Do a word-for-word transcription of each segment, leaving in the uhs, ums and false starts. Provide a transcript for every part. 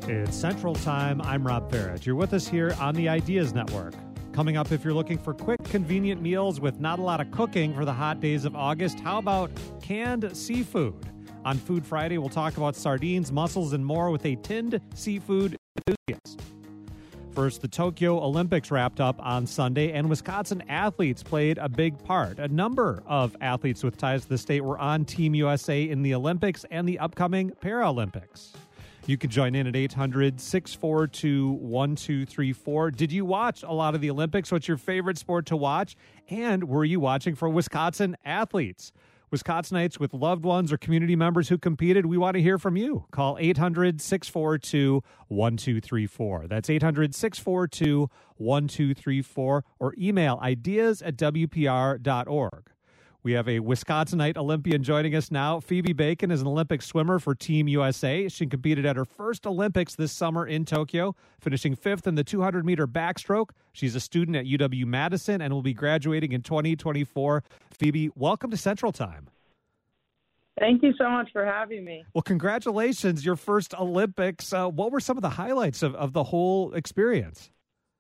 It's Central Time. I'm Rob Barrett. You're with us here on the Ideas Network. Coming up, if you're looking for quick, convenient meals with not a lot of cooking for the hot days of August, how about canned seafood? On Food Friday, we'll talk about sardines, mussels, and more with a tinned seafood enthusiast. First, the Tokyo Olympics wrapped up on Sunday, and Wisconsin athletes played a big part. A number of athletes with ties to the state were on Team U S A in the Olympics and the upcoming Paralympics. You can join in at eight hundred, six four two, one two three four. Did you watch a lot of the Olympics? What's your favorite sport to watch? And were you watching for Wisconsin athletes? Wisconsinites with loved ones or community members who competed, we want to hear from you. Call eight hundred, six four two, one two three four. That's eight hundred, six four two, one two three four or email ideas at w p r dot org. We have a Wisconsinite Olympian joining us now. Phoebe Bacon is an Olympic swimmer for Team U S A. She competed at her first Olympics this summer in Tokyo, finishing fifth in the two hundred meter backstroke. She's a student at U W-Madison and will be graduating in twenty twenty-four. Phoebe, welcome to Central Time. Thank you so much for having me. Well, congratulations, your first Olympics. Uh, what were some of the highlights of, of the whole experience?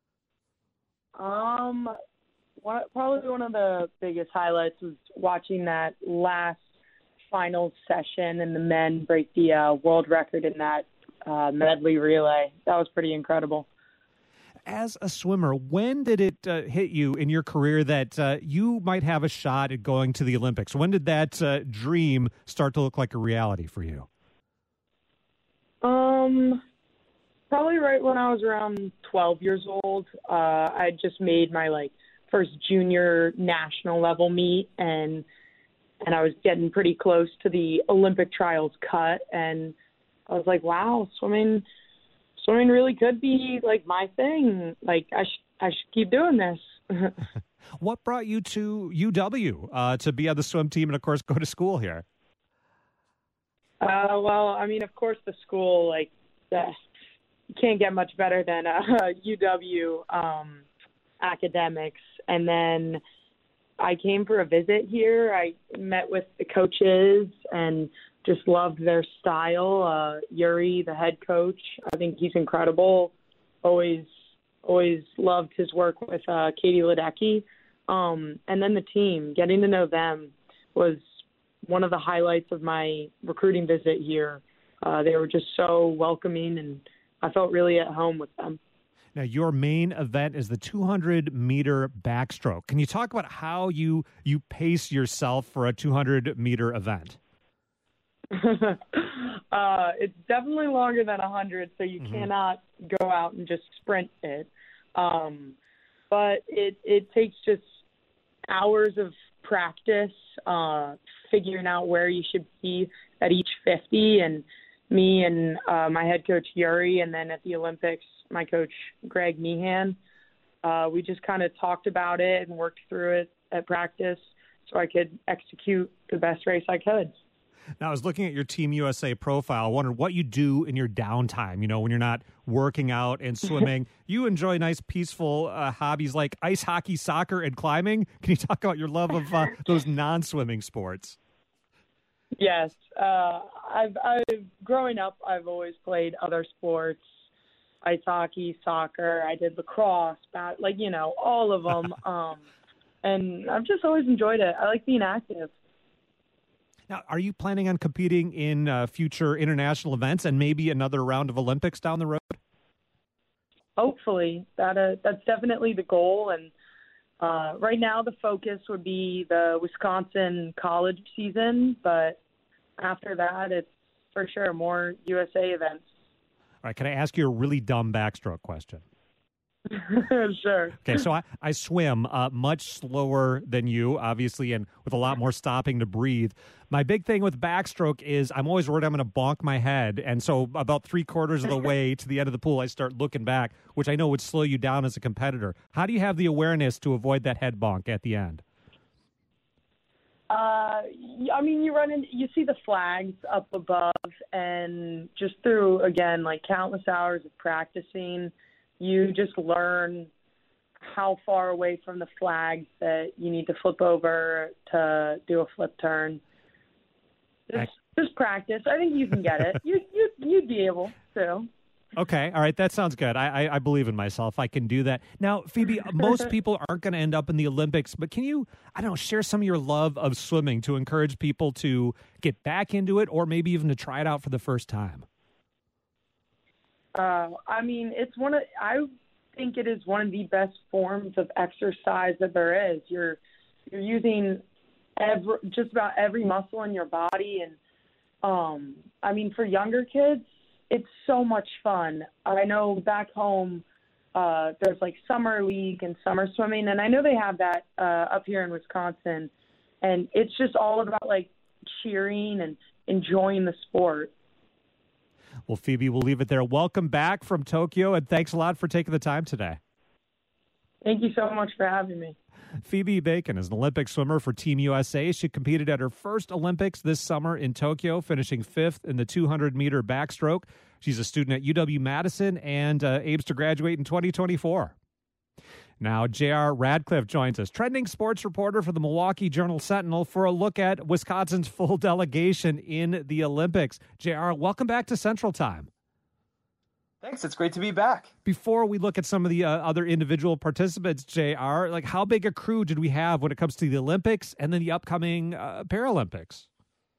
Um... One, probably one of the biggest highlights was watching that last final session and the men break the uh, world record in that uh, medley relay. That was pretty incredible. As a swimmer, when did it uh, hit you in your career that uh, you might have a shot at going to the Olympics? When did that uh, dream start to look like a reality for you? Um, probably right when I was around twelve years old. Uh, I just made my, like, first junior national level meet, and and I was getting pretty close to the Olympic trials cut, and I was like, wow, swimming swimming really could be like my thing. Like I should I should keep doing this. What brought you to U W uh, to be on the swim team and of course go to school here? Uh, well, I mean, of course the school, like uh, you can't get much better than uh, U W um, academics. And then I came for a visit here. I met with the coaches and just loved their style. Uh, Yuri, the head coach, I think he's incredible. Always, always loved his work with uh, Katie Ledecky. Um, and then the team, getting to know them was one of the highlights of my recruiting visit here. Uh, they were just so welcoming, and I felt really at home with them. Now, your main event is the two hundred meter backstroke. Can you talk about how you you pace yourself for a two hundred meter event? uh, it's definitely longer than one hundred, so you mm-hmm. cannot go out and just sprint it. Um, but it, it takes just hours of practice, uh, figuring out where you should be at each fifty. And me and uh, my head coach, Yuri, and then at the Olympics, my coach, Greg Meehan, uh, we just kind of talked about it and worked through it at practice so I could execute the best race I could. Now, I was looking at your Team U S A profile. I wondered what you do in your downtime, you know, when you're not working out and swimming. You enjoy nice, peaceful uh, hobbies like ice hockey, soccer, and climbing. Can you talk about your love of uh, those non-swimming sports? Yes. Uh, I've, I've growing up, I've always played other sports. Ice hockey, soccer, I did lacrosse, bat, like, you know, all of them. um, and I've just always enjoyed it. I like being active. Now, are you planning on competing in uh, future international events and maybe another round of Olympics down the road? Hopefully. That uh, that's definitely the goal. And uh, right now the focus would be the Wisconsin college season. But after that, it's for sure more U S A events. All right, can I ask you a really dumb backstroke question? Sure. Okay, so I, I swim uh, much slower than you, obviously, and with a lot more stopping to breathe. My big thing with backstroke is I'm always worried I'm going to bonk my head. And so about three quarters of the way to the end of the pool, I start looking back, which I know would slow you down as a competitor. How do you have the awareness to avoid that head bonk at the end? Uh, I mean, you run in, you see the flags up above, and just through, again, like countless hours of practicing, you just learn how far away from the flags that you need to flip over to do a flip turn. Just, just practice. I think you can get it. You, you, you'd be able to. Okay. All right. That sounds good. I, I, I believe in myself. I can do that. Now, Phoebe, most people aren't going to end up in the Olympics, but can you, I don't know, share some of your love of swimming to encourage people to get back into it or maybe even to try it out for the first time? Uh, I mean, it's one of, I think it is one of the best forms of exercise that there is. You're, you're using every, just about every muscle in your body. And, um, I mean, for younger kids, it's so much fun. I know back home, uh, there's like summer league and summer swimming, and I know they have that uh, up here in Wisconsin. And it's just all about like cheering and enjoying the sport. Well, Phoebe, we'll leave it there. Welcome back from Tokyo, and thanks a lot for taking the time today. Thank you so much for having me. Phoebe Bacon is an Olympic swimmer for Team U S A. She competed at her first Olympics this summer in Tokyo, finishing fifth in the two hundred meter backstroke. She's a student at U W-Madison and uh, aims to graduate in twenty twenty-four. Now, J R Radcliffe joins us, trending sports reporter for the Milwaukee Journal-Sentinel, for a look at Wisconsin's full delegation in the Olympics. J R, welcome back to Central Time. Thanks. It's great to be back. Before we look at some of the uh, other individual participants, J R, like how big a crew did we have when it comes to the Olympics and then the upcoming uh, Paralympics?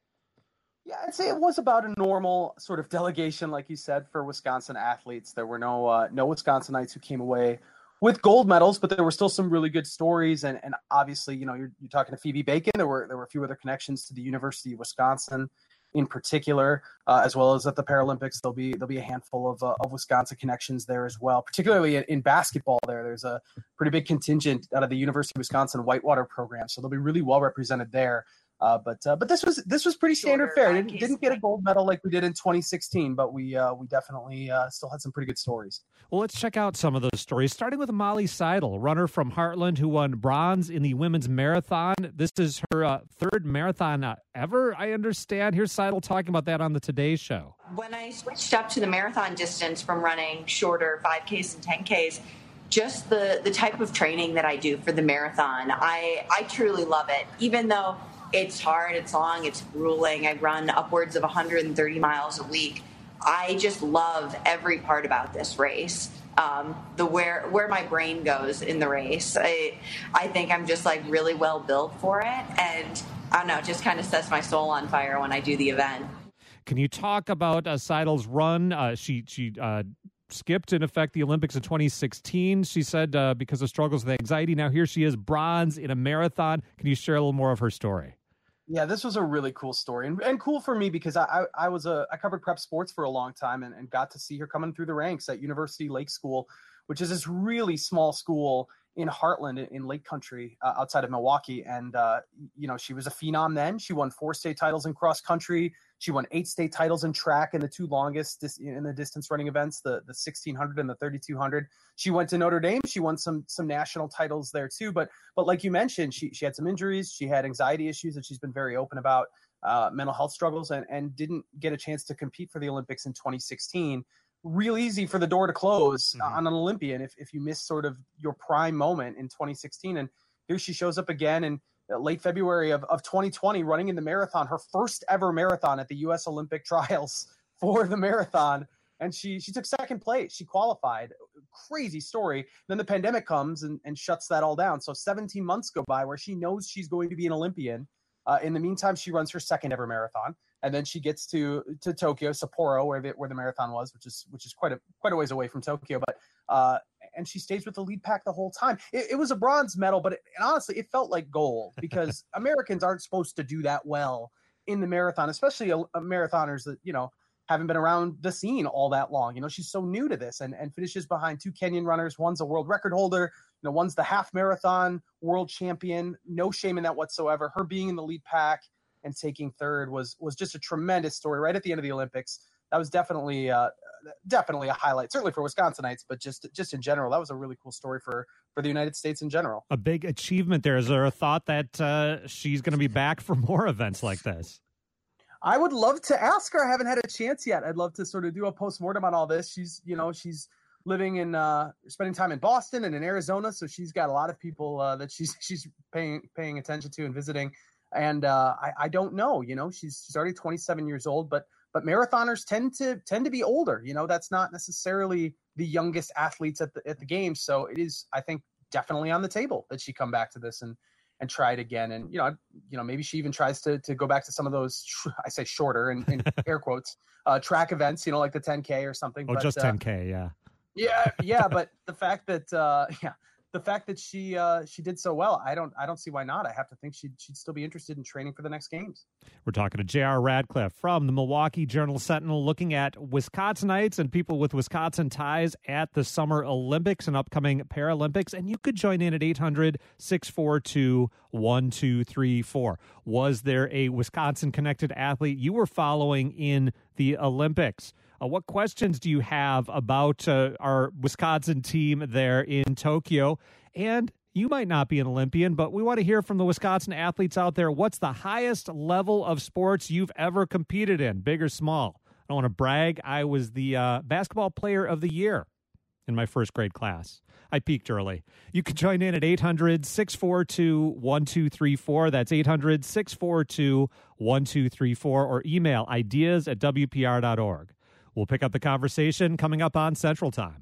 Yeah, I'd say it was about a normal sort of delegation, like you said, for Wisconsin athletes. There were no uh, no Wisconsinites who came away with gold medals, but there were still some really good stories. And, and obviously, you know, you're, you're talking to Phoebe Bacon. There were there were a few other connections to the University of Wisconsin in particular, uh, as well as at the Paralympics. There'll be there'll be a handful of uh, of Wisconsin connections there as well, particularly in, in basketball. There, there's a pretty big contingent out of the University of Wisconsin Whitewater program, so they'll be really well represented there. Uh, but uh, but this was this was pretty standard fare. Didn't, didn't get a gold medal like we did in twenty sixteen, but we uh, we definitely uh, still had some pretty good stories. Well, let's check out some of those stories, starting with Molly Seidel, runner from Heartland who won bronze in the women's marathon. This is her uh, third marathon uh, ever, I understand. Here's Seidel talking about that on the Today Show. When I switched up to the marathon distance from running shorter five Ks and ten Ks, just the, the type of training that I do for the marathon, I, I truly love it. Even though it's hard, it's long, it's grueling, I run upwards of one hundred thirty miles a week, I just love every part about this race. Um, the where where my brain goes in the race. I I think I'm just like really well built for it, and I don't know, it just kind of sets my soul on fire when I do the event. Can you talk about uh, Seidel's run? Uh, she she uh, skipped, in effect, the Olympics in twenty sixteen. She said uh, because of struggles with anxiety. Now here she is, bronze in a marathon. Can you share a little more of her story? Yeah, this was a really cool story, and, and cool for me because I, I, I was a I covered prep sports for a long time and, and got to see her coming through the ranks at University Lake School, which is this really small school in Heartland in Lake Country uh, outside of Milwaukee. And, uh, you know, she was a phenom then. She won four state titles in cross country. She won eight state titles in track in the two longest dis- in the distance running events, the, the sixteen hundred and the thirty-two hundred. She went to Notre Dame. She won some some national titles there too. But but like you mentioned, she she had some injuries. She had anxiety issues that she's been very open about, uh, mental health struggles, and, and didn't get a chance to compete for the Olympics in twenty sixteen. Real easy for the door to close mm-hmm. on an Olympian if, if you miss sort of your prime moment in twenty sixteen. And here she shows up again in late February of, of twenty twenty, running in the marathon, her first ever marathon at the U S Olympic trials for the marathon. And she she took second place. She qualified. Crazy story. Then the pandemic comes and, and shuts that all down. So seventeen months go by where she knows she's going to be an Olympian. Uh, in the meantime, she runs her second ever marathon. And then she gets to to Tokyo, Sapporo, where the, where the marathon was, which is which is quite a quite a ways away from Tokyo. But uh, and she stays with the lead pack the whole time. It, it was a bronze medal, but it, and honestly, it felt like gold because Americans aren't supposed to do that well in the marathon, especially a, a marathoners that you know haven't been around the scene all that long. You know, she's so new to this, and and finishes behind two Kenyan runners. One's a world record holder. You know, one's the half marathon world champion. No shame in that whatsoever. Her being in the lead pack and taking third was was just a tremendous story right at the end of the Olympics. That was definitely uh, definitely a highlight, certainly for Wisconsinites, but just just in general, that was a really cool story for for the United States in general. A big achievement there. Is there a thought that uh, she's going to be back for more events like this? I would love to ask her. I haven't had a chance yet. I'd love to sort of do a postmortem on all this. She's, you know, she's living in, uh, spending time in Boston and in Arizona, so she's got a lot of people uh, that she's she's paying paying attention to and visiting. And uh, I, I don't know, you know, she's she's already twenty-seven years old, but but marathoners tend to tend to be older. You know, that's not necessarily the youngest athletes at the at the games. So it is, I think, definitely on the table that she come back to this and and try it again. And, you know, you know, maybe she even tries to to go back to some of those, I say shorter in, in air quotes, uh, track events, you know, like the ten K or something. Oh, but, just uh, ten K. Yeah. Yeah. Yeah. But the fact that, uh, yeah, the fact that she uh, she did so well, I don't I don't see why not. I have to think she'd she'd still be interested in training for the next games. We're talking to J R. Radcliffe from the Milwaukee Journal-Sentinel, looking at Wisconsinites and people with Wisconsin ties at the Summer Olympics and upcoming Paralympics. And you could join in at eight hundred, six four two, one two three four. Was there a Wisconsin-connected athlete you were following in the Olympics? Uh, what questions do you have about uh, our Wisconsin team there in Tokyo? And you might not be an Olympian, but we want to hear from the Wisconsin athletes out there. What's the highest level of sports you've ever competed in, big or small? I don't want to brag. I was the uh, basketball player of the year in my first grade class. I peaked early. You can join in at eight hundred, six four two, one two three four. That's eight hundred, six four two, one two three four, or email ideas at w p r dot org. We'll pick up the conversation coming up on Central Time.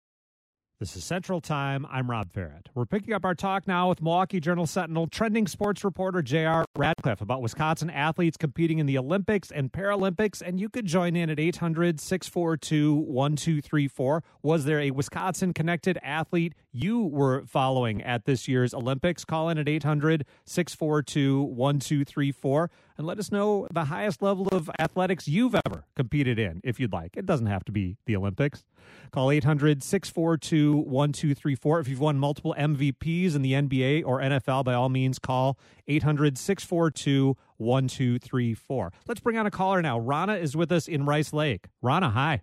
This is Central Time. I'm Rob Farrett. We're picking up our talk now with Milwaukee Journal-Sentinel trending sports reporter J R. Radcliffe about Wisconsin athletes competing in the Olympics and Paralympics, and you could join in at eight hundred, six four two, one two three four. Was there a Wisconsin-connected athlete you were following at this year's Olympics? Call in at eight hundred, six four two, one two three four and let us know the highest level of athletics you've ever competed in, if you'd like. It doesn't have to be the Olympics. Call eight hundred, six four two, one two three four. If you've won multiple M V Ps in the N B A or N F L, by all means, call eight hundred, six four two, one two three four. Let's bring on a caller now. Rana is with us in Rice Lake. Rana, hi.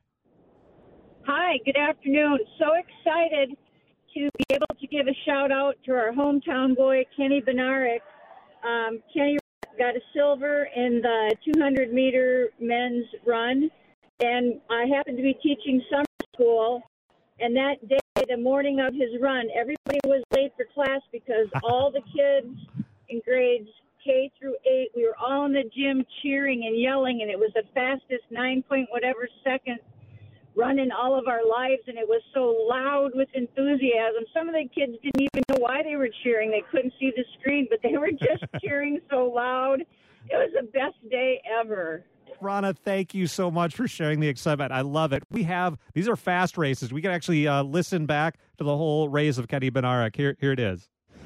Hi, good afternoon. So excited to be able to give a shout out to our hometown boy, Kenny Bednarek. Um, Kenny got a silver in the two hundred meter men's run, and I happened to be teaching summer school, and that day, the morning of his run, everybody was late for class because all the kids in grades K through eight, we were all in the gym cheering and yelling, and it was the fastest nine point whatever second run in all of our lives, and it was so loud with enthusiasm. Some of the kids didn't even know why they were cheering. They couldn't see the screen, but they were just cheering so loud. It was the best day ever. Rana, thank you so much for sharing the excitement. I love it. We have, these are fast races. We can actually uh, listen back to the whole race of Kenny Bednarek. Here, here it is.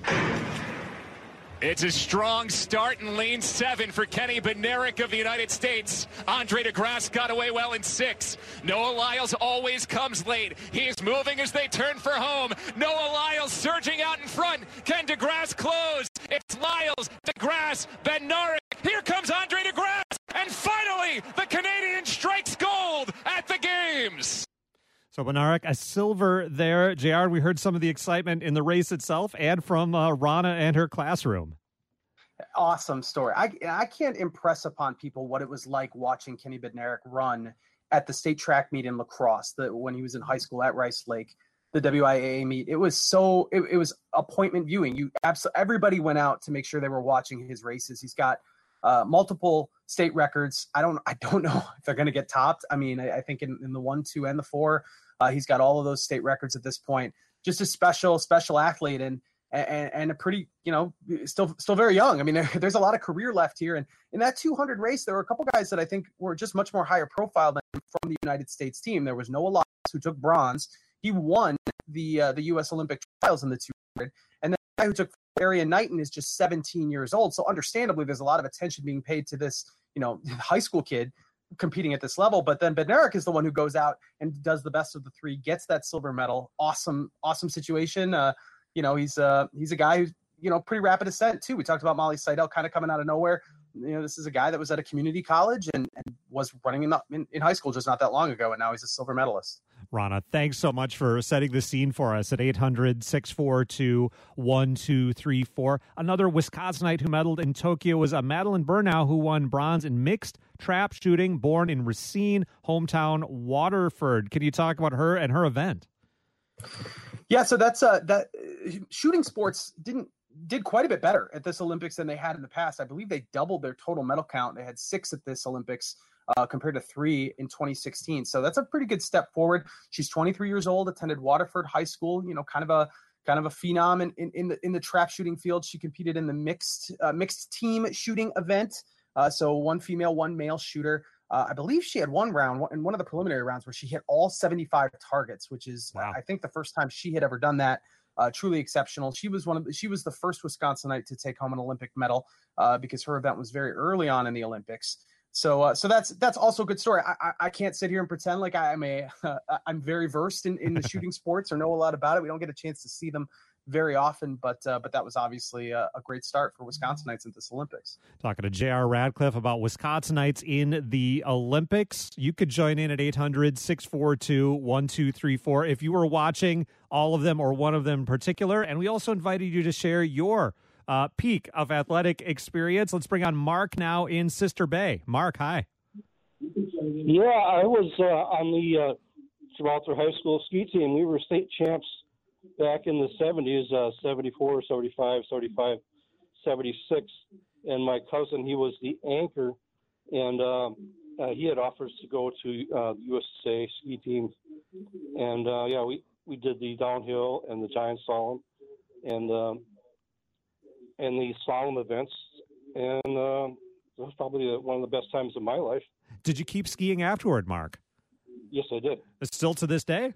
It's a strong start in lane seven for Kenny Bednarek of the United States. Andre DeGrasse got away well in six. Noah Lyles always comes late. He's moving as they turn for home. Noah Lyles surging out in front. Can DeGrasse close? It's Lyles, DeGrasse, Bednarek. Here comes Andre DeGrasse. And finally, the Canadian strikes gold at the games. So, Bednarek, a silver there. J R, we heard some of the excitement in the race itself and from uh, Rana and her classroom. Awesome story. I, I can't impress upon people what it was like watching Kenny Bednarek run at the state track meet in La Crosse, the, when he was in high school at Rice Lake, the W I A A meet. It was so, it, it was appointment viewing. You abso- Everybody went out to make sure they were watching his races. He's got uh, multiple state records. I don't I don't know if they're going to get topped. I mean, I, I think in, in the one, two, and the four, Uh, he's got all of those state records at this point. Just a special, special athlete, and and, and a pretty, you know, still still very young. I mean, there, there's a lot of career left here. And in that two hundred race, there were a couple guys that I think were just much more higher profile than from the United States team. There was Noah Lyles, who took bronze. He won the uh, the U S Olympic trials in the two hundred. And then the guy who took Arian Knighton is just seventeen years old. So understandably, there's a lot of attention being paid to this, you know, high school kid competing at this level. But then Bednarek is the one who goes out and does the best of the three, gets that silver medal. Awesome, awesome situation. Uh, you know, he's uh, he's a guy who's, you know, pretty rapid ascent too. We talked about Molly Seidel kind of coming out of nowhere. You know, this is a guy that was at a community college and, and was running in, the, in in high school just not that long ago, and now he's a silver medalist. Rana, thanks so much for setting the scene for us at eight hundred, six four two, one two three four. Another Wisconsinite who medaled in Tokyo was a Madeline Burnau, who won bronze in mixed trap shooting, born in Racine, hometown Waterford. Can you talk about her and her event? Yeah, so that's uh, that shooting sports didn't did quite a bit better at this Olympics than they had in the past. I believe they doubled their total medal count. They had six at this Olympics uh, compared to three in twenty sixteen. So that's a pretty good step forward. She's twenty-three years old, attended Waterford High School, you know, kind of a kind of a phenom in, in, in the in the trap shooting field. She competed in the mixed uh, mixed team shooting event. Uh, so one female, one male shooter. Uh, I believe she had one round in one of the preliminary rounds where she hit all seventy-five targets, which is, wow. I think, the first time she had ever done that. Uh, truly exceptional. She was one of the, she was the first Wisconsinite to take home an Olympic medal uh, because her event was very early on in the Olympics. So, uh, so that's that's also a good story. I, I, I can't sit here and pretend like I'm a uh, I'm very versed in, in the shooting sports or know a lot about it. We don't get a chance to see them very often, but uh, but that was obviously a, a great start for Wisconsinites at this Olympics. Talking to J R Radcliffe about Wisconsinites in the Olympics. You could join in at eight hundred, six four two, one two three four if you were watching all of them or one of them in particular. And we also invited you to share your uh, peak of athletic experience. Let's bring on Mark now in Sister Bay. Mark, hi. Yeah, I was uh, on the uh, Gibraltar High School ski team. We were state champs back in the seventies, uh, seventy-four, seventy-five, seventy-five, seventy-six. And my cousin, he was the anchor, and um, uh, he had offers to go to uh, the U S A ski team. And, uh, yeah, we, we did the downhill and the giant slalom and, um, and the slalom events. And uh, it was probably one of the best times of my life. Did you keep skiing afterward, Mark? Yes, I did. Still to this day?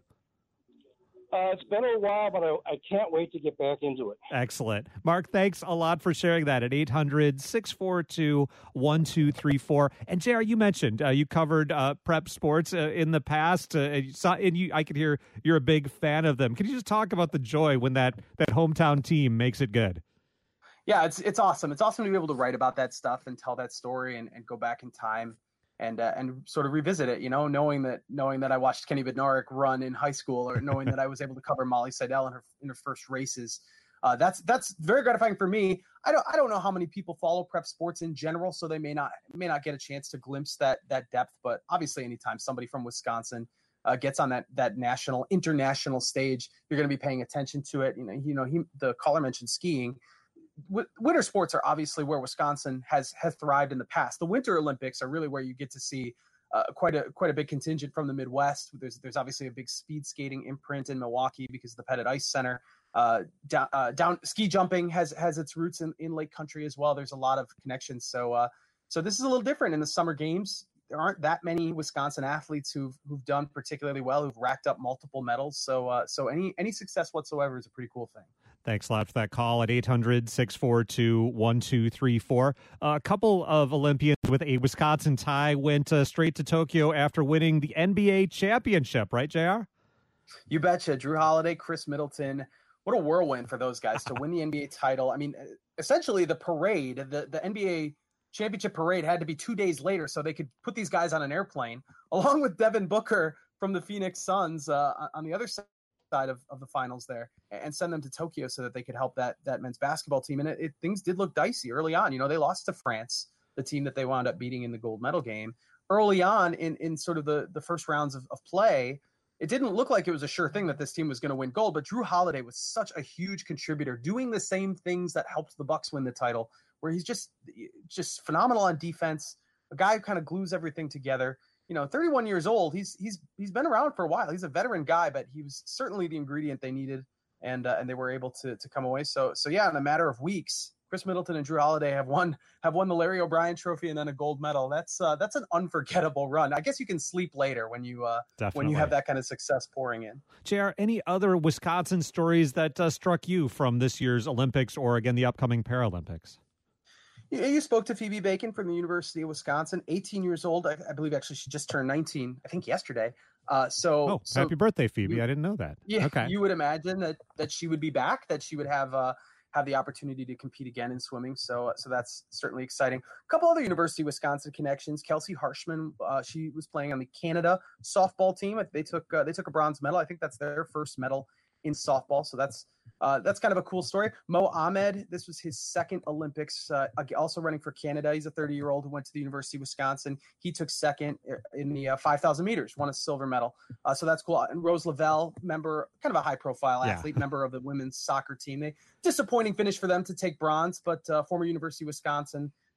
Uh, it's been a while, but I, I can't wait to get back into it. Excellent. Mark, thanks a lot for sharing that at eight hundred, six four two, one two three four. And J R, you mentioned uh, you covered uh, prep sports uh, in the past, uh, and, you saw, and you, I could hear you're a big fan of them. Can you just talk about the joy when that, that hometown team makes it good? Yeah, it's it's awesome. It's awesome to be able to write about that stuff and tell that story and, and go back in time. And uh, and sort of revisit it, you know, knowing that knowing that I watched Kenny Bednarek run in high school, or knowing that I was able to cover Molly Seidel in her in her first races, uh, that's that's very gratifying for me. I don't I don't know how many people follow prep sports in general, so they may not may not get a chance to glimpse that that depth. But obviously, anytime somebody from Wisconsin uh, gets on that that national international stage, you're going to be paying attention to it. You know, you know, he, the caller mentioned skiing. Winter sports are obviously where Wisconsin has has thrived in the past. The Winter Olympics are really where you get to see uh, quite a quite a big contingent from the Midwest. There's there's obviously a big speed skating imprint in Milwaukee because of the Pettit Ice Center. Uh, down, uh, down ski jumping has has its roots in, in Lake Country as well. There's a lot of connections. So uh, so this is a little different in the Summer Games. There aren't that many Wisconsin athletes who've who've done particularly well, who've racked up multiple medals. So uh, so any any success whatsoever is a pretty cool thing. Thanks a lot for that call at eight hundred, six four two, one two three four. Uh, a couple of Olympians with a Wisconsin tie went uh, straight to Tokyo after winning the N B A championship, right, J R? You betcha. Drew Holiday, Chris Middleton. What a whirlwind for those guys to win the N B A title. I mean, essentially the parade, the, the N B A championship parade had to be two days later so they could put these guys on an airplane, along with Devin Booker from the Phoenix Suns uh, on the other side. side of, of the finals there, and send them to Tokyo so that they could help that that men's basketball team. And it, it things did look dicey early on. You know, they lost to France, the team that they wound up beating in the gold medal game. Early on in, in sort of the, the first rounds of, of play, it didn't look like it was a sure thing that this team was going to win gold, but Drew Holiday was such a huge contributor, doing the same things that helped the Bucks win the title, where he's just just phenomenal on defense, a guy who kind of glues everything together. You know, thirty-one years old, he's he's he's been around for a while. He's a veteran guy, but he was certainly the ingredient they needed, and uh, and they were able to to come away. So so yeah, in a matter of weeks, Chris Middleton and Drew Holiday have won have won the Larry O'Brien Trophy and then a gold medal. That's uh, that's an unforgettable run. I guess you can sleep later when you uh, when you have that kind of success pouring in. J R, any other Wisconsin stories that uh, struck you from this year's Olympics or again the upcoming Paralympics? You spoke to Phoebe Bacon from the University of Wisconsin, eighteen years old. I, I believe actually she just turned nineteen, I think yesterday. Uh, so, oh, so happy birthday, Phoebe. You, I didn't know that. Yeah, okay. You would imagine that, that she would be back, that she would have uh, have the opportunity to compete again in swimming. So so that's certainly exciting. A couple other University of Wisconsin connections. Kelsey Harshman, uh, she was playing on the Canada softball team. They took uh, they took a bronze medal. I think that's their first medal in softball. So that's uh, that's kind of a cool story. Mo Ahmed, this was his second Olympics, uh, also running for Canada. He's a thirty-year-old who went to the University of Wisconsin. He took second in the uh, five thousand meters, won a silver medal. Uh, so that's cool. And Rose Lavelle, member, kind of a high-profile athlete, yeah. member of the women's soccer team. They disappointing finish for them to take bronze, but uh, former University of Wisconsin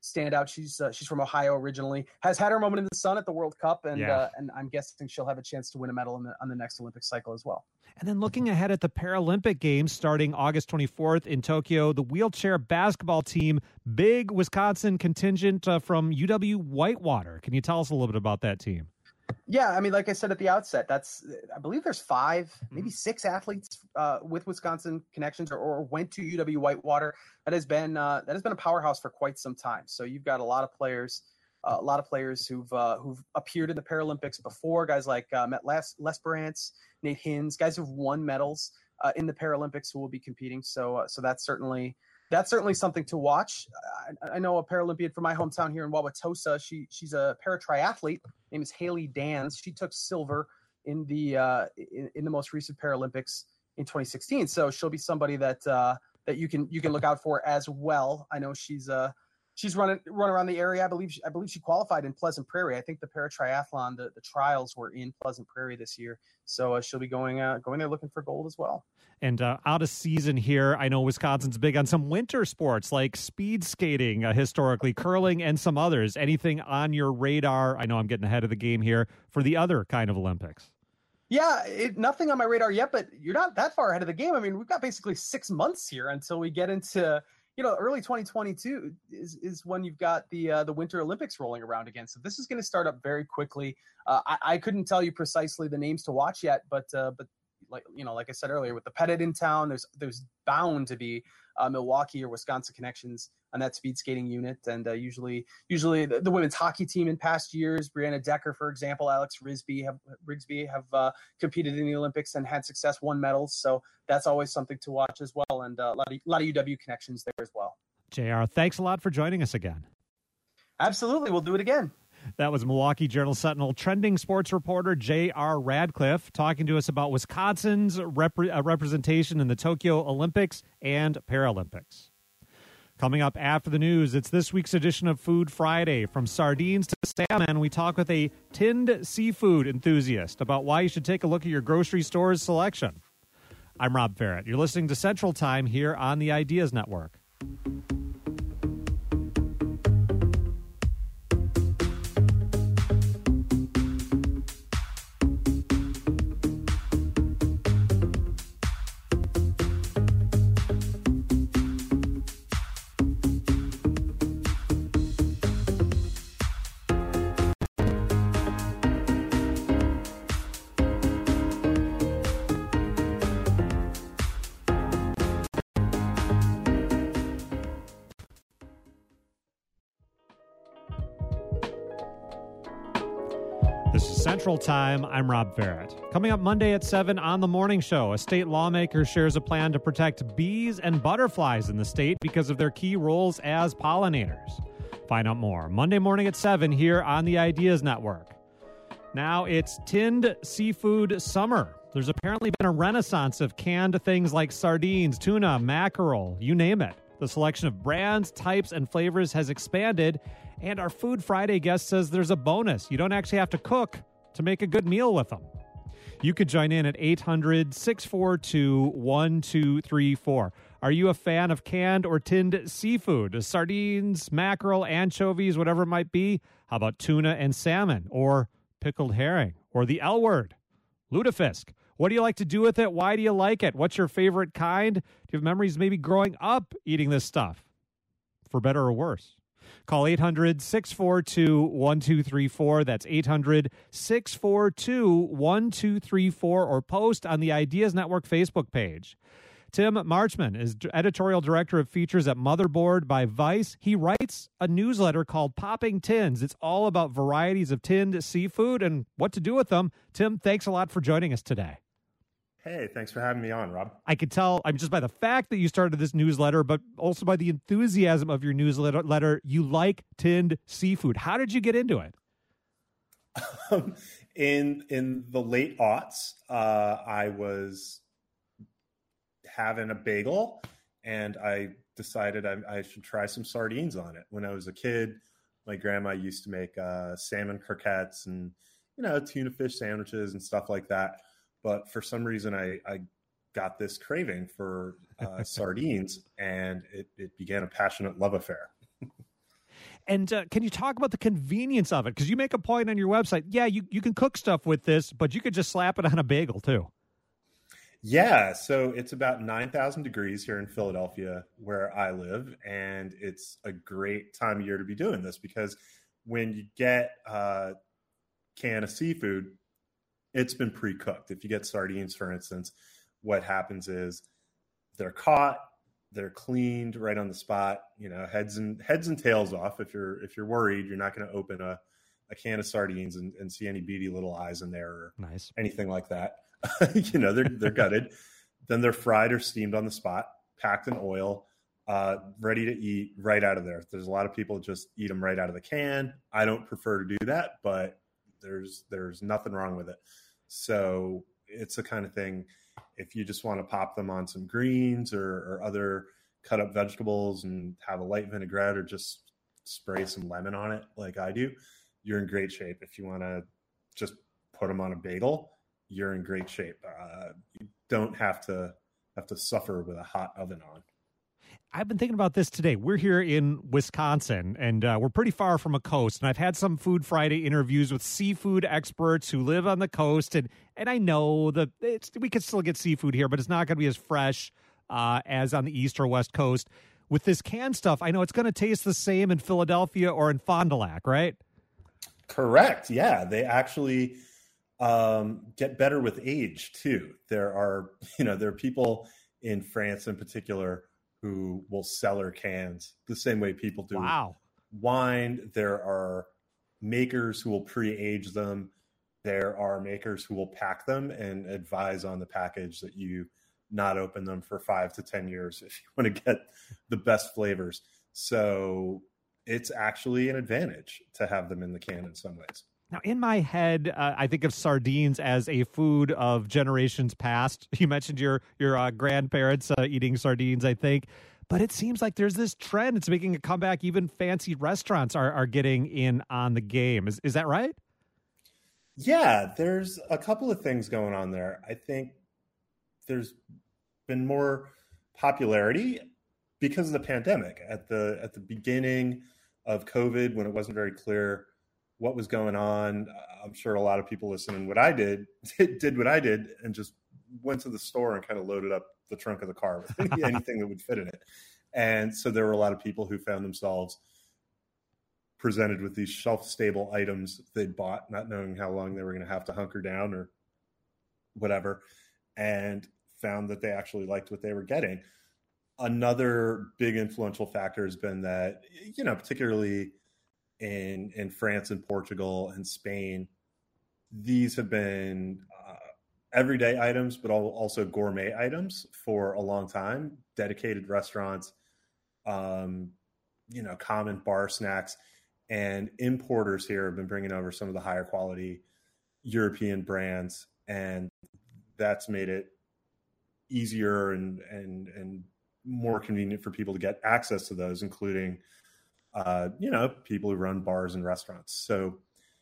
standout. She's uh, she's from Ohio originally. Has had her moment in the sun at the World Cup, and Yeah. uh, and I'm guessing she'll have a chance to win a medal in the, on the next Olympic cycle as well. And then looking ahead at the Paralympic Games starting August twenty-fourth in Tokyo, the wheelchair basketball team, big Wisconsin contingent uh, from U W Whitewater. Can you tell us a little bit about that team? Yeah, I mean, like I said at the outset, that's I believe there's five, maybe six athletes uh, with Wisconsin connections or, or went to U W Whitewater. That has been uh, that has been a powerhouse for quite some time. So you've got a lot of players, uh, a lot of players who've uh, who've appeared in the Paralympics before. Guys like uh, Matt Les- Lesperance, Nate Hins, guys who've won medals uh, in the Paralympics who will be competing. So uh, so that's certainly. That's certainly something to watch. I, I know a Paralympian from my hometown here in Wauwatosa. She she's a paratriathlete. Her name is Haley Dans. She took silver in the uh, in, in the most recent Paralympics in twenty sixteen. So she'll be somebody that uh, that you can you can look out for as well. I know she's uh she's running run around the area. I believe she, I believe she qualified in Pleasant Prairie. I think the paratriathlon the, the trials were in Pleasant Prairie this year. So uh, she'll be going uh, going there looking for gold as well. And uh, out of season here, I know Wisconsin's big on some winter sports like speed skating, uh, historically, curling, and some others. Anything on your radar? I know I'm getting ahead of the game here for the other kind of Olympics. Yeah, it, nothing on my radar yet, but you're not that far ahead of the game. I mean, we've got basically six months here until we get into, you know, early twenty twenty-two is, is when you've got the uh, the Winter Olympics rolling around again. So this is going to start up very quickly. Uh, I, I couldn't tell you precisely the names to watch yet, but uh, but. Like you know, like I said earlier, with the Pettit in town, there's there's bound to be uh, Milwaukee or Wisconsin connections on that speed skating unit, and uh, usually usually the, the women's hockey team in past years, Brianna Decker, for example, Alex Risby have Rigsby have uh, competed in the Olympics and had success, won medals. So that's always something to watch as well, and uh, a lot of a lot of U W connections there as well. J R, thanks a lot for joining us again. Absolutely, we'll do it again. That was Milwaukee Journal Sentinel trending sports reporter J R Radcliffe talking to us about Wisconsin's repre- uh, representation in the Tokyo Olympics and Paralympics. Coming up after the news, it's this week's edition of Food Friday. From sardines to salmon, we talk with a tinned seafood enthusiast about why you should take a look at your grocery store's selection. I'm Rob Barrett. You're listening to Central Time here on the Ideas Network. This is Central Time. I'm Rob Barrett. Coming up Monday at seven on The Morning Show, a state lawmaker shares a plan to protect bees and butterflies in the state because of their key roles as pollinators. Find out more Monday morning at seven here on the Ideas Network. Now it's tinned seafood summer. There's apparently been a renaissance of canned things like sardines, tuna, mackerel, you name it. The selection of brands, types, and flavors has expanded, and our Food Friday guest says there's a bonus. You don't actually have to cook to make a good meal with them. You could join in at eight hundred, six four two, one two three four. Are you a fan of canned or tinned seafood? Sardines, mackerel, anchovies, whatever it might be? How about tuna and salmon, or pickled herring, or the L word, lutefisk? What do you like to do with it? Why do you like it? What's your favorite kind? Do you have memories maybe growing up eating this stuff, for better or worse? Call eight hundred, six four two, one two three four. That's eight hundred, six four two, one two three four, or post on the Ideas Network Facebook page. Tim Marchman is editorial director of features at Motherboard by Vice. He writes a newsletter called Popping Tins. It's all about varieties of tinned seafood and what to do with them. Tim, thanks a lot for joining us today. Hey, thanks for having me on, Rob. I could tell, I'm just by the fact that you started this newsletter, but also by the enthusiasm of your newsletter, you like tinned seafood. How did you get into it? Um, in in the late aughts, uh, I was having a bagel, and I decided I, I should try some sardines on it. When I was a kid, my grandma used to make uh, salmon croquettes and, you know, tuna fish sandwiches and stuff like that. But for some reason, I, I got this craving for uh, sardines, and it, it began a passionate love affair. And uh, can you talk about the convenience of it? Because you make a point on your website. Yeah, you, you can cook stuff with this, but you could just slap it on a bagel too. Yeah, so it's about nine thousand degrees here in Philadelphia where I live, and it's a great time of year to be doing this because when you get a can of seafood, it's been pre-cooked. If you get sardines, for instance, what happens is they're caught, they're cleaned right on the spot, you know, heads and heads and tails off. If you're if you're worried, you're not going to open a, a can of sardines and, and see any beady little eyes in there or nice. anything like that. you know, they're they're gutted. Then they're fried or steamed on the spot, packed in oil, uh, ready to eat right out of there. There's a lot of people just eat them right out of the can. I don't prefer to do that, but there's there's nothing wrong with it. So it's the kind of thing, if you just want to pop them on some greens or, or other cut up vegetables and have a light vinaigrette or just spray some lemon on it like I do, you're in great shape. If you want to just put them on a bagel, you're in great shape. Uh, you don't have to have to suffer with a hot oven on. I've been thinking about this today. We're here in Wisconsin, and uh, we're pretty far from a coast. And I've had some Food Friday interviews with seafood experts who live on the coast. And, and I know that it's, we can still get seafood here, but it's not going to be as fresh uh, as on the East or West Coast. With this canned stuff, I know it's going to taste the same in Philadelphia or in Fond du Lac, right? Correct. Yeah, they actually um, get better with age, too. There are, you know, there are people in France in particular who will cellar cans the same way people do wow. wine. There are makers who will pre-age them. There are makers who will pack them and advise on the package that you not open them for five to ten years if you want to get the best flavors. So it's actually an advantage to have them in the can in some ways. Now, in my head, uh, I think of sardines as a food of generations past. You mentioned your your uh, grandparents uh, eating sardines, I think. But it seems like there's this trend. It's making a comeback. Even fancy restaurants are, are getting in on the game. Is, is that right? Yeah, there's a couple of things going on there. I think there's been more popularity because of the pandemic. At the at the beginning of COVID, when it wasn't very clear what was going on, I'm sure a lot of people listening what I did did what I did and just went to the store and kind of loaded up the trunk of the car with anything that would fit in it. And so there were a lot of people who found themselves presented with these shelf-stable items they'd bought, not knowing how long they were going to have to hunker down or whatever, and found that they actually liked what they were getting. Another big influential factor has been that, you know, particularly in in France and Portugal and Spain, these have been uh, everyday items, but also gourmet items for a long time. Dedicated restaurants, um, you know, common bar snacks, and importers here have been bringing over some of the higher quality European brands, and that's made it easier and and and more convenient for people to get access to those, including Uh, you know, people who run bars and restaurants. So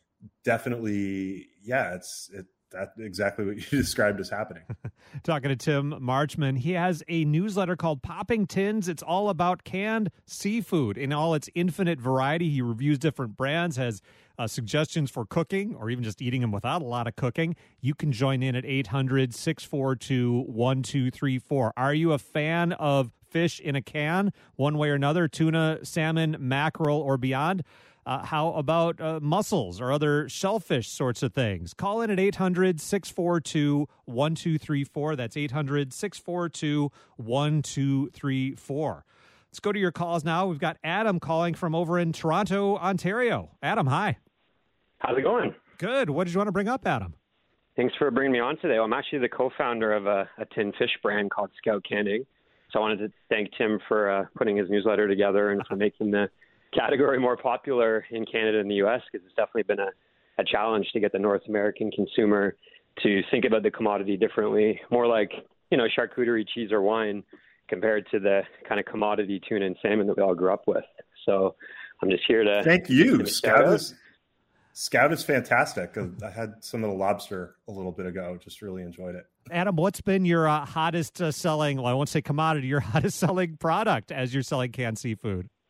definitely, yeah, it's it, that exactly what you described as happening. Talking to Tim Marchman. He has a newsletter called Popping Tins. It's all about canned seafood in all its infinite variety. He reviews different brands, has uh, suggestions for cooking or even just eating them without a lot of cooking. You can join in at eight hundred, six four two, one two three four. Are you a fan of fish in a can, one way or another, tuna, salmon, mackerel, or beyond? Uh, how about uh, mussels or other shellfish sorts of things? Call in at eight hundred, six four two, one two three four. That's eight hundred, six four two, one two three four. Let's go to your calls now. We've got Adam calling from over in Toronto, Ontario. Adam, hi. How's it going? Good. What did you want to bring up, Adam? Thanks for bringing me on today. Well, I'm actually the co-founder of a, a tin fish brand called Scout Canning. So I wanted to thank Tim for uh, putting his newsletter together and for making the category more popular in Canada and the U S, because it's definitely been a, a challenge to get the North American consumer to think about the commodity differently, more like, you know, charcuterie, cheese, or wine compared to the kind of commodity tuna and salmon that we all grew up with. So I'm just here to thank you. Scout is, Scout is fantastic. I had some of the lobster a little bit ago. Just really enjoyed it. Adam, what's been your uh, hottest uh, selling, well, I won't say commodity, your hottest selling product as you're selling canned seafood?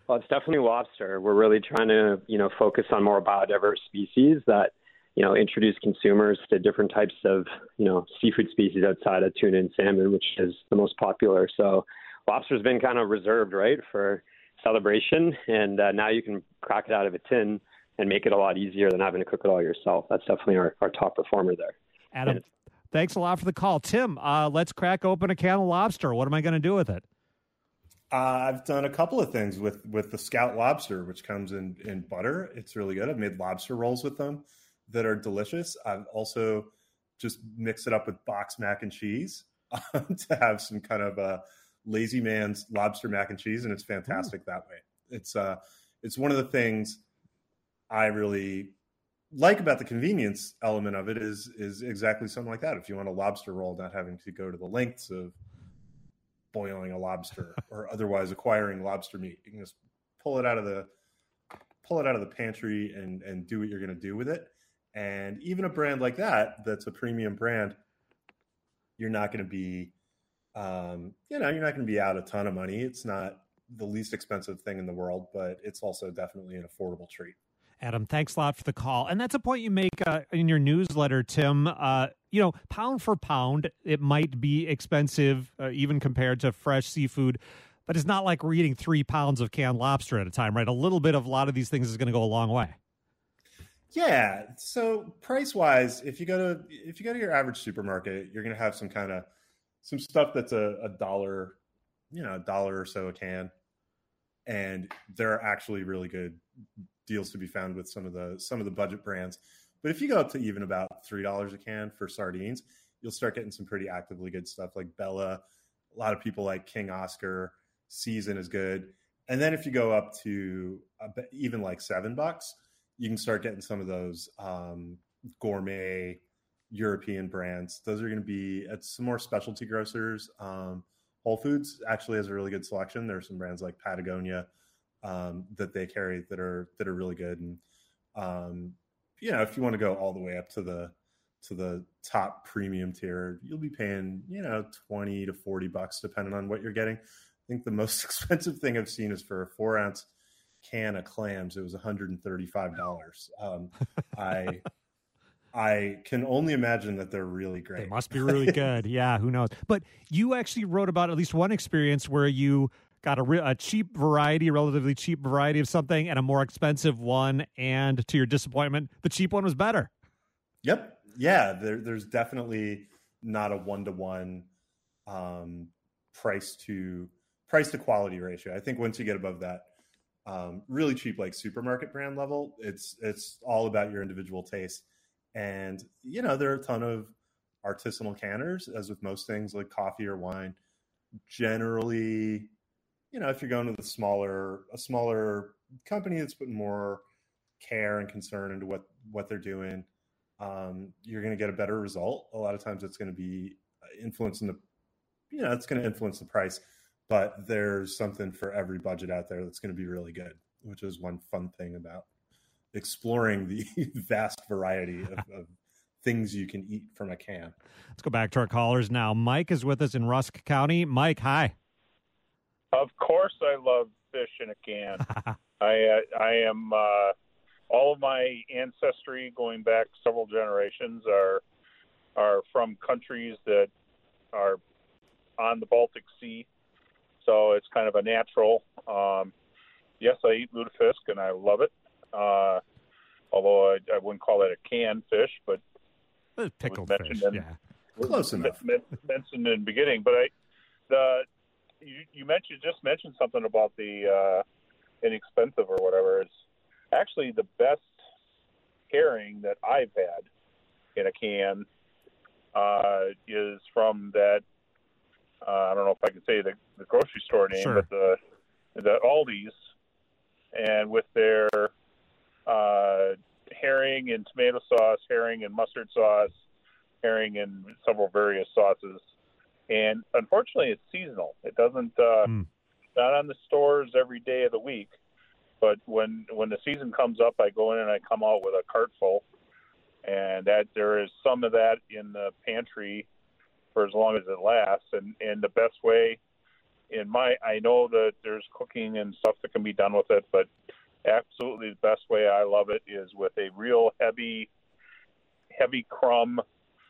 Well, it's definitely lobster. We're really trying to, you know, focus on more biodiverse species that, you know, introduce consumers to different types of, you know, seafood species outside of tuna and salmon, which is the most popular. So lobster's been kind of reserved, right, for celebration. And uh, now you can crack it out of a tin and make it a lot easier than having to cook it all yourself. That's definitely our, our top performer there. Adam, thanks a lot for the call. Tim, uh, let's crack open a can of lobster. What am I going to do with it? Uh, I've done a couple of things with, with the Scout lobster, which comes in, in butter. It's really good. I've made lobster rolls with them that are delicious. I've also just mixed it up with box mac and cheese to have some kind of a lazy man's lobster mac and cheese, and it's fantastic Ooh. that way. It's uh, it's one of the things I really like about the convenience element of it is is exactly something like that. If you want a lobster roll, not having to go to the lengths of boiling a lobster or otherwise acquiring lobster meat, you can just pull it out of the pull it out of the pantry and and do what you're going to do with it. And even a brand like that, that's a premium brand, you're not going to be, um, you know, you're not going to be out a ton of money. It's not the least expensive thing in the world, but it's also definitely an affordable treat. Adam, thanks a lot for the call. And that's a point you make uh, in your newsletter, Tim. Uh, you know, pound for pound, it might be expensive, uh, even compared to fresh seafood, but it's not like we're eating three pounds of canned lobster at a time, right? A little bit of a lot of these things is going to go a long way. Yeah. So price wise, if you go to if you go to your average supermarket, you're going to have some kind of some stuff that's a, a dollar, you know, a dollar or so a can, and there are actually really good deals to be found with some of the some of the budget brands. But if you go up to even about three dollars a can for sardines, you'll start getting some pretty actively good stuff like Bella. A lot of people like King Oscar. Season is good, and then if you go up to a, even like seven bucks. You can start getting some of those um, gourmet European brands. Those are going to be at some more specialty grocers. Um, Whole Foods actually has a really good selection. There are some brands like Patagonia um, that they carry that are that are really good. And um, you know, if you want to go all the way up to the to the top premium tier, you'll be paying you know twenty to forty bucks depending on what you're getting. I think the most expensive thing I've seen is for a four ounce can of clams. It was one hundred thirty-five dollars. Um, I I can only imagine that they're really great. They must be really good. Yeah, who knows? But you actually wrote about at least one experience where you got a, re- a cheap variety, a relatively cheap variety of something, and a more expensive one. And to your disappointment, the cheap one was better. Yep. Yeah, there, there's definitely not a one-to-one um, price to price to quality ratio. I think once you get above that, Um, really cheap, like supermarket brand level, it's it's all about your individual taste. And, you know, there are a ton of artisanal canners, as with most things like coffee or wine. Generally, you know, if you're going to the smaller, a smaller company that's putting more care and concern into what, what they're doing, um, you're going to get a better result. A lot of times it's going to be influencing the, you know, it's going to influence the price. But there's something for every budget out there that's going to be really good, which is one fun thing about exploring the vast variety of, of things you can eat from a can. Let's go back to our callers now. Mike is with us in Rusk County. Mike, hi. Of course I love fish in a can. I uh, I am, uh, all of my ancestry going back several generations are are from countries that are on the Baltic Sea. So it's kind of a natural. Um, yes, I eat lutefisk, and I love it. Uh, although I, I wouldn't call it a canned fish, but pickled fish, in, yeah, close enough. Mentioned in the beginning, but I, the you, you mentioned just mentioned something about the uh, inexpensive or whatever. It's actually the best herring that I've had in a can uh, is from that. Uh, I don't know if I can say the, the grocery store name, sure. but the the Aldi's, and with their uh, herring and tomato sauce, herring and mustard sauce, herring and several various sauces. And unfortunately, it's seasonal. It doesn't uh, mm. not on the stores every day of the week, but when when the season comes up, I go in and I come out with a cart full, and that there is some of that in the pantry for as long as it lasts. And, and the best way in my, I know that there's cooking and stuff that can be done with it, but absolutely the best way I love it is with a real heavy, heavy crumb,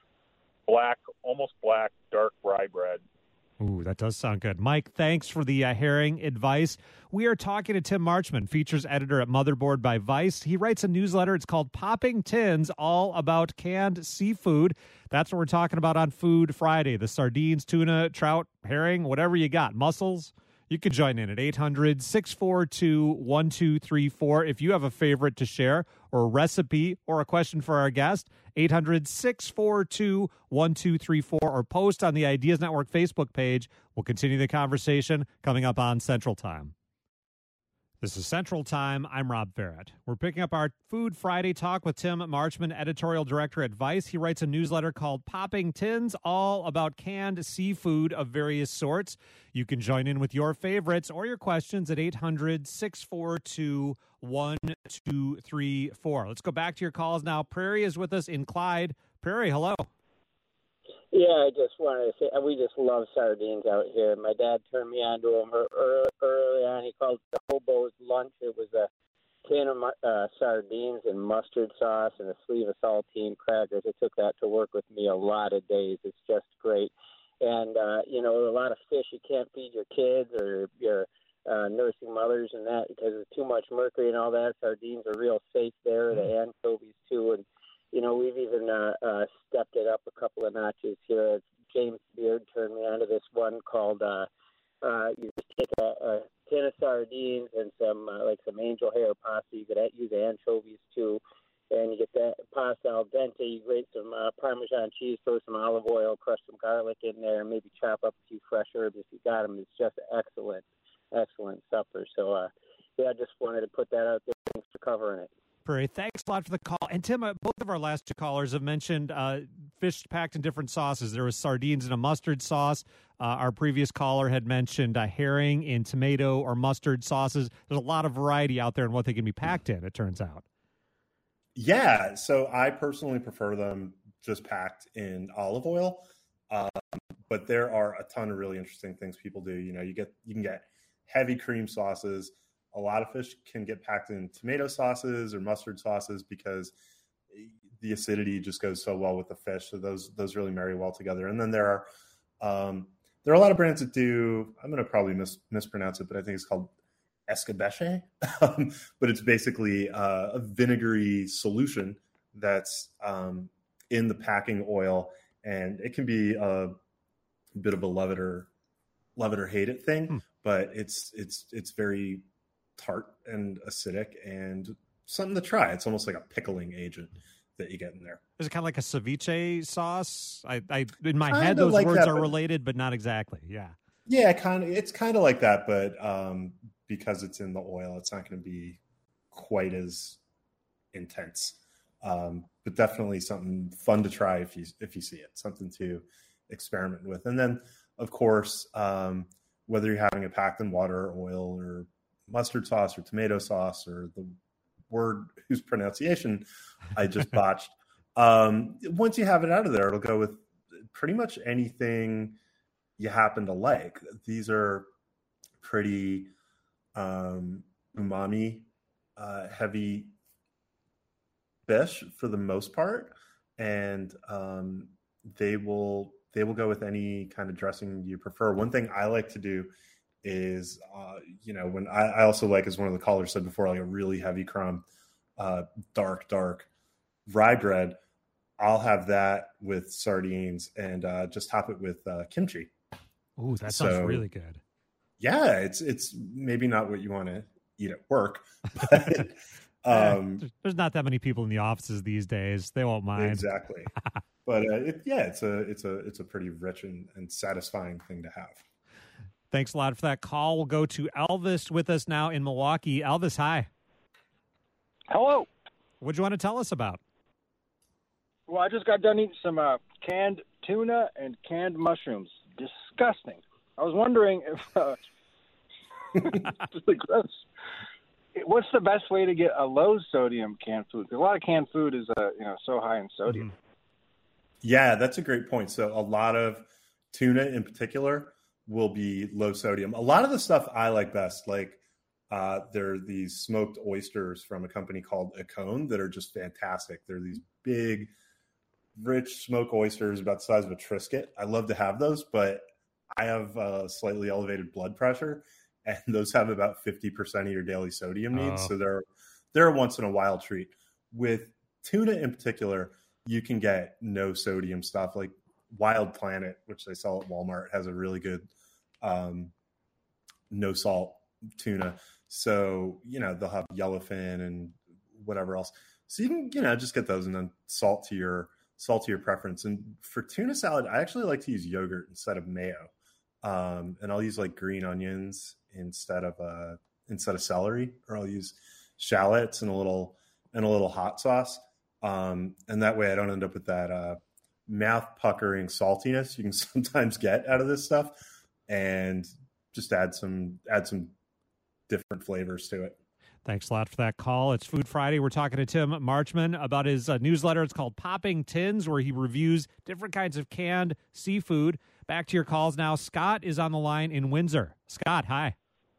black, almost black, dark rye bread. Ooh, that does sound good. Mike, thanks for the uh, herring advice. We are talking to Tim Marchman, features editor at Motherboard by Vice. He writes a newsletter. It's called Popping Tins, all about canned seafood. That's what we're talking about on Food Friday. The sardines, tuna, trout, herring, whatever you got, mussels. You can join in at eight hundred, six four two, one two three four. If you have a favorite to share or a recipe or a question for our guest, eight hundred, six four two, one two three four, or post on the Ideas Network Facebook page. We'll continue the conversation coming up on Central Time. This is Central Time. I'm Rob Barrett. We're picking up our Food Friday talk with Tim Marchman, editorial director at Vice. He writes a newsletter called Popping Tins, all about canned seafood of various sorts. You can join in with your favorites or your questions at eight hundred, six four two, one two three four. Let's go back to your calls now. Prairie is with us in Clyde. Prairie, hello. Yeah, I just wanted to say, we just love sardines out here. My dad turned me on to them early on. He called it the hobo's lunch. It was a can of uh, sardines and mustard sauce and a sleeve of saltine crackers. I took that to work with me a lot of days. It's just great. And, uh, you know, a lot of fish you can't feed your kids or your uh, nursing mothers and that because there's too much mercury and all that. Sardines are real safe there. The anchovies, too. And you know, we've even uh, uh, stepped it up a couple of notches here. James Beard turned me onto this one called, uh, uh, you just take a, a tin of sardines and some, uh, like some angel hair pasta. You could use anchovies too. And you get that pasta al dente. You grate some uh, Parmesan cheese, throw some olive oil, crush some garlic in there, and maybe chop up a few fresh herbs if you got them. It's just excellent, excellent supper. So, uh, yeah, I just wanted to put that out there. Thanks for covering it. Prairie, thanks a lot for the call. And Tim, uh, both of our last two callers have mentioned uh, fish packed in different sauces. There was sardines in a mustard sauce. Uh, our previous caller had mentioned a herring in tomato or mustard sauces. There's a lot of variety out there in what they can be packed in, it turns out. Yeah, so I personally prefer them just packed in olive oil. Um, but there are a ton of really interesting things people do. You know, you get you can get heavy cream sauces. A lot of fish can get packed in tomato sauces or mustard sauces because the acidity just goes so well with the fish. So those those really marry well together. And then there are um, there are a lot of brands that do. I'm going to probably mis- mispronounce it, but I think it's called escabeche. um, but it's basically uh, a vinegary solution that's um, in the packing oil, and it can be a bit of a love it or love it or hate it thing. Hmm. But it's it's it's very tart and acidic and something to try. It's almost like a pickling agent that you get in there. Is it kind of like a ceviche sauce? I, I in my Kinda head, those like words that, are but, related, but not exactly. Yeah. Yeah, kind of. It's kind of like that, but um, because it's in the oil, it's not going to be quite as intense. Um, but definitely something fun to try if you if you see it. Something to experiment with. And then, of course, um, whether you're having it packed in water, oil, or mustard sauce or tomato sauce or the word whose pronunciation I just botched. Um, once you have it out of there, it'll go with pretty much anything you happen to like. These are pretty um, umami uh, heavy fish for the most part, and um, they will they will go with any kind of dressing you prefer. One thing I like to do is, uh, you know, when I, I also like, as one of the callers said before, like a really heavy crumb, uh, dark, dark rye bread. I'll have that with sardines and uh, just top it with uh, kimchi. Ooh, that sounds so, really good. Yeah, it's it's maybe not what you want to eat at work, but um, yeah, there's not that many people in the offices these days. They won't mind. Exactly. But uh, it, yeah, it's a it's a it's a pretty rich and, and satisfying thing to have. Thanks a lot for that call. We'll go to Elvis with us now in Milwaukee. Elvis, hi. Hello. What do you want to tell us about? Well, I just got done eating some uh, canned tuna and canned mushrooms. Disgusting. I was wondering if uh, like, that's, what's the best way to get a low sodium canned food? Because a lot of canned food is uh, you know so high in sodium. Mm-hmm. Yeah, that's a great point. So a lot of tuna in particular will be low sodium. A lot of the stuff I like best, like uh, there are these smoked oysters from a company called Econe that are just fantastic. They're these big, rich smoked oysters about the size of a Triscuit. I love to have those, but I have uh, slightly elevated blood pressure, and those have about fifty percent of your daily sodium needs. Oh. So they're, they're a once in a while treat. With tuna in particular, you can get no sodium stuff like Wild Planet, which they sell at Walmart, has a really good um, no salt tuna. So, you know, they'll have yellowfin and whatever else. So you can, you know, just get those and then salt to your salt to your preference. And for tuna salad, I actually like to use yogurt instead of mayo. Um, and I'll use like green onions instead of uh, instead of celery, or I'll use shallots and a little and a little hot sauce. Um, and that way I don't end up with that uh, mouth puckering saltiness you can sometimes get out of this stuff, and just add some add some different flavors to it. Thanks a lot for that call. It's Food Friday. We're talking to Tim Marchman about his uh, newsletter. It's called Popping Tins, where he reviews different kinds of canned seafood. Back to your calls now. Scott is on the line in Windsor. Scott, hi.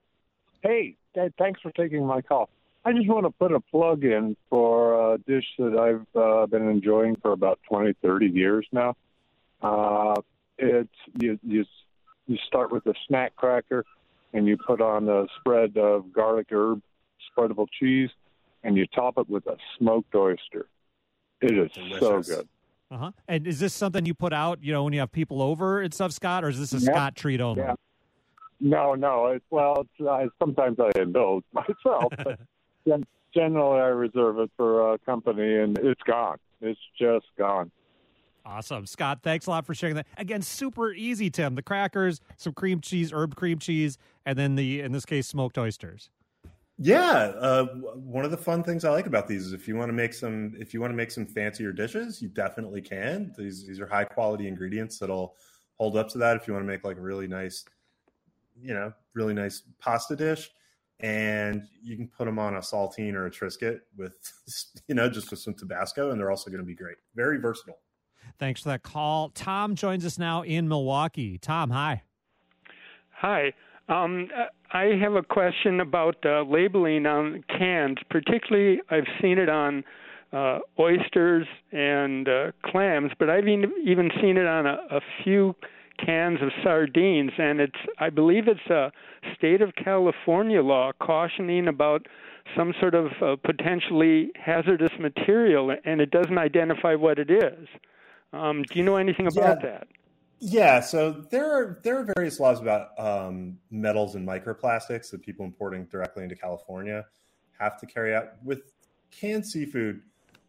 Hey, Dad, thanks for taking my call. I just want to put a plug in for a dish that I've uh, been enjoying for about twenty, thirty years now. Uh, it's you, you you start with a snack cracker, and you put on a spread of garlic herb spreadable cheese, and you top it with a smoked oyster. It is Delicious. So good. Uh-huh. And is this something you put out, you know, when you have people over and stuff, Scott, or is this a Yeah. Scott treat only? Yeah. No, no. It's, well, it's, uh, sometimes I indulge myself, but gen- generally I reserve it for uh, company, and it's gone. It's just gone. Awesome. Scott, thanks a lot for sharing that. Again, super easy, Tim. The crackers, some cream cheese, herb cream cheese, and then the, in this case, smoked oysters. Yeah, uh, one of the fun things I like about these is if you want to make some if you want to make some fancier dishes, you definitely can. These these are high quality ingredients that'll hold up to that. If you want to make like a really nice, you know, really nice pasta dish, and you can put them on a saltine or a Triscuit with, you know, just with some Tabasco, and they're also going to be great. Very versatile. Thanks for that call. Tom joins us now in Milwaukee. Tom, hi. Hi. Um, I have a question about uh, labeling on cans. Particularly, I've seen it on uh, oysters and uh, clams, but I've even seen it on a, a few cans of sardines. And it's, I believe it's a state of California law cautioning about some sort of uh, potentially hazardous material, and it doesn't identify what it is. Um, do you know anything about Yeah. that? Yeah, so there are there are various laws about um, metals and microplastics that people importing directly into California have to carry out. With canned seafood,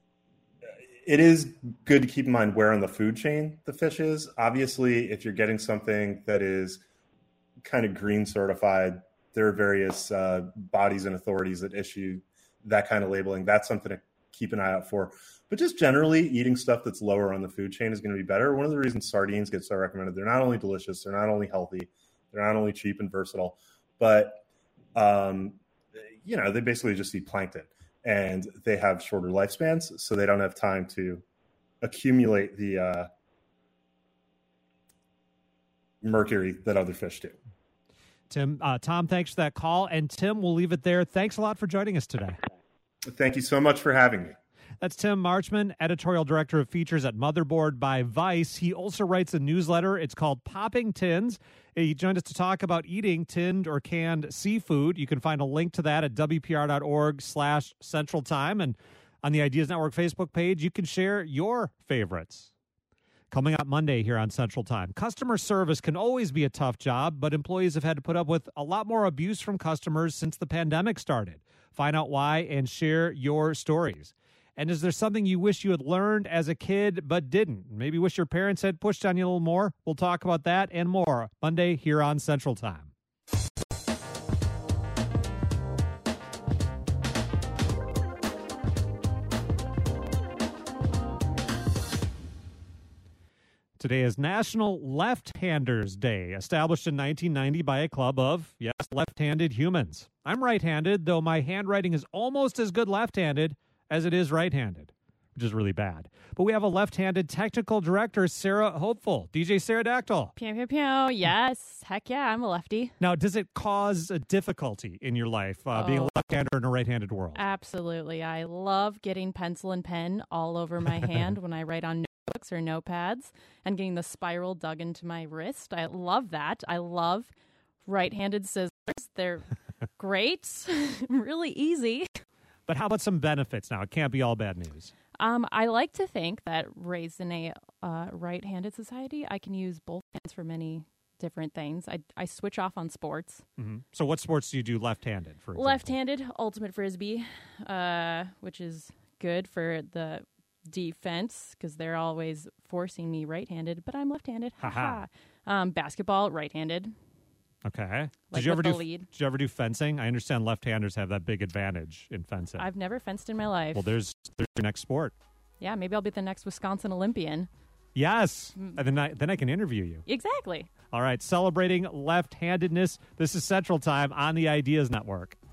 it is good to keep in mind where on the food chain the fish is. Obviously, if you're getting something that is kind of green certified, there are various uh, bodies and authorities that issue that kind of labeling. That's something to keep an eye out for. But just generally, eating stuff that's lower on the food chain is going to be better. One of the reasons sardines get so recommended, they're not only delicious, they're not only healthy, they're not only cheap and versatile, but, um, you know, they basically just eat plankton. And they have shorter lifespans, so they don't have time to accumulate the uh, mercury that other fish do. Tim, uh, Tom, thanks for that call. And Tim, we'll leave it there. Thanks a lot for joining us today. Thank you so much for having me. That's Tim Marchman, editorial director of features at Motherboard by Vice. He also writes a newsletter. It's called Popping Tins. He joined us to talk about eating tinned or canned seafood. You can find a link to that at W P R dot org slash Central Time. And on the Ideas Network Facebook page, you can share your favorites. Coming up Monday here on Central Time, customer service can always be a tough job, but employees have had to put up with a lot more abuse from customers since the pandemic started. Find out why and share your stories. And is there something you wish you had learned as a kid but didn't? Maybe wish your parents had pushed on you a little more? We'll talk about that and more Monday here on Central Time. Today is National Left-Handers Day, established in nineteen ninety by a club of, yes, left-handed humans. I'm right-handed, though my handwriting is almost as good left-handed as it is right-handed. which is really bad. But we have a left-handed technical director, Sarah Hopeful, D J Pterodactyl. Pew, pew, pew. Yes. Heck yeah, I'm a lefty. Now, does it cause a difficulty in your life uh, Oh. being a left-hander in a right-handed world? Absolutely. I love getting pencil and pen all over my hand when I write on notebooks or notepads and getting the spiral dug into my wrist. I love that. I love right-handed scissors. They're great, really easy. But how about some benefits now? It can't be all bad news. Um, I like to think that raised in a uh, right-handed society, I can use both hands for many different things. I, I switch off on sports. Mm-hmm. So what sports do you do left-handed, for example? Left-handed, ultimate frisbee, uh, which is good for the defense because they're always forcing me right-handed, but I'm left-handed. Ha-ha. Um, basketball, right-handed. Okay. Like did you ever with do? the lead. Did you ever do fencing? I understand left-handers have that big advantage in fencing. I've never fenced in my life. Well, there's there's your next sport. Yeah, maybe I'll be the next Wisconsin Olympian. Yes, Mm. and then I then I can interview you. Exactly. All right, celebrating left-handedness. This is Central Time on the Ideas Network.